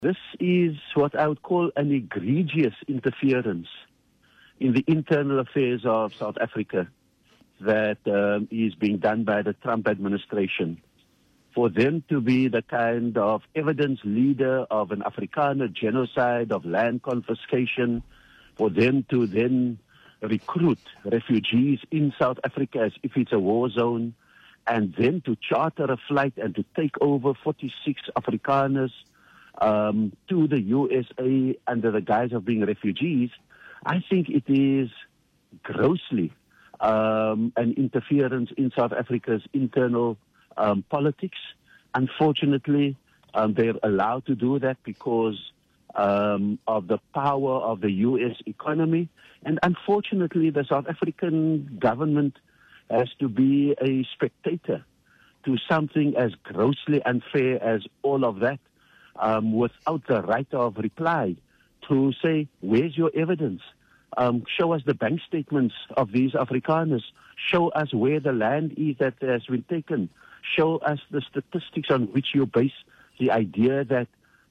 This is what I would call an egregious interference in the internal affairs of South Africa that is being done by the Trump administration. For them to be the kind of evidence leader of an Afrikaner genocide, of land confiscation, for them to then recruit refugees in South Africa as if it's a war zone, and then to charter a flight and to take over 46 Afrikaners to the USA under the guise of being refugees, I think it is grossly an interference in South Africa's internal politics. Unfortunately, they're allowed to do that because of the power of the U.S. economy. And unfortunately, the South African government has to be a spectator to something as grossly unfair as all of that, without the right of reply to say, where's your evidence? Show us the bank statements of these Afrikaners. Show us where the land is that has been taken. Show us the statistics on which you base the idea that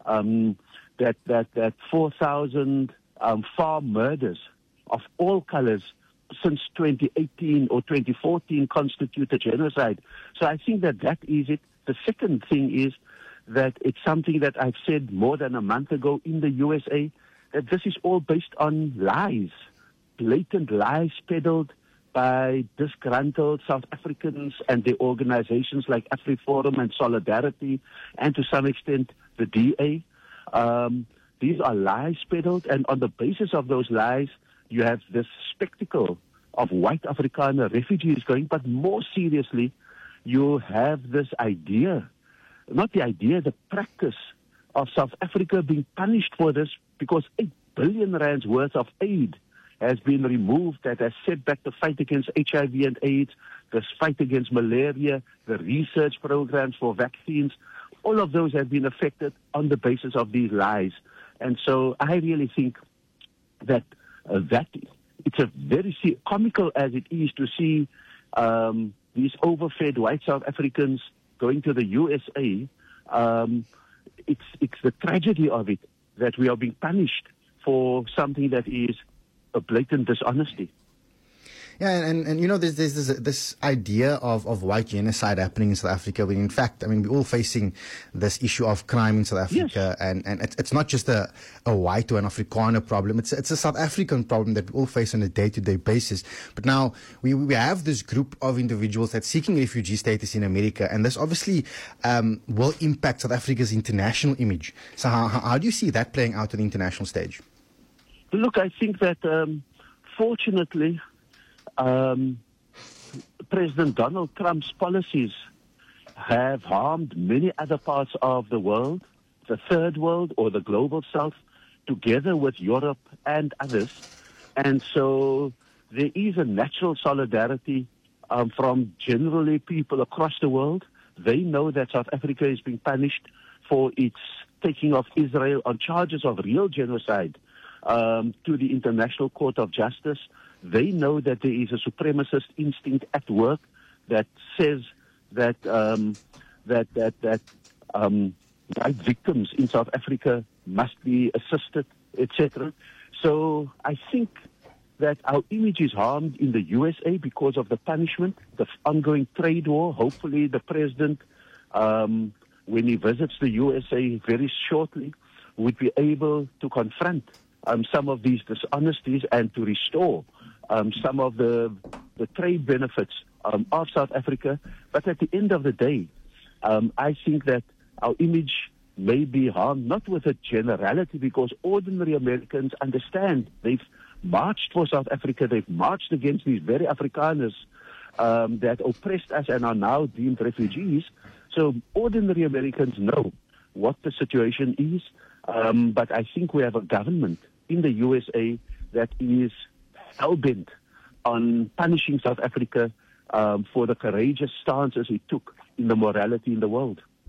that 4,000 farm murders of all colors since 2018 or 2014 constitute a genocide. So I think that is it. The second thing is that it's something that I've said more than a month ago in the USA, that this is all based on lies, blatant lies peddled by disgruntled South Africans and their organizations like AfriForum and Solidarity, and to some extent the DA. These are lies peddled, and on the basis of those lies, you have this spectacle of white Afrikaner refugees going, but more seriously, you have this idea, not the idea, the practice of South Africa being punished for this because 8 billion rands worth of aid has been removed that has set back the fight against HIV and AIDS, the fight against malaria, the research programs for vaccines. All of those have been affected on the basis of these lies. And so I really think that it's a very comical as it is to see these overfed white South Africans going to the USA. It's the tragedy of it that we are being punished for something that is a blatant dishonesty. Yeah, and you know, there's this idea of white genocide happening in South Africa, when in fact, I mean, we're all facing this issue of crime in South Africa, yes. and it's not just a white or an Afrikaner problem, it's a South African problem that we all face on a day-to-day basis. But now, we have this group of individuals that's seeking refugee status in America, and this obviously will impact South Africa's international image. So how do you see that playing out on the international stage? Look, I think that, fortunately, President Donald Trump's policies have harmed many other parts of the world, the third world or the global south, together with Europe and others. And so there is a natural solidarity from generally people across the world. They know that South Africa is being punished for its taking of Israel on charges of real genocide to the International Court of Justice. They know that there is a supremacist instinct at work that says that white victims in South Africa must be assisted, etc. So I think that our image is harmed in the USA because of the punishment, the ongoing trade war. Hopefully the president, when he visits the USA very shortly, would be able to confront some of these dishonesties and to restore some of the trade benefits of South Africa. But at the end of the day, I think that our image may be harmed, not with a generality, because ordinary Americans understand. They've marched for South Africa. They've marched against these very Afrikaners that oppressed us and are now deemed refugees. So ordinary Americans know what the situation is. But I think we have a government in the USA that is hell-bent on punishing South Africa for the courageous stances it took in the morality in the world.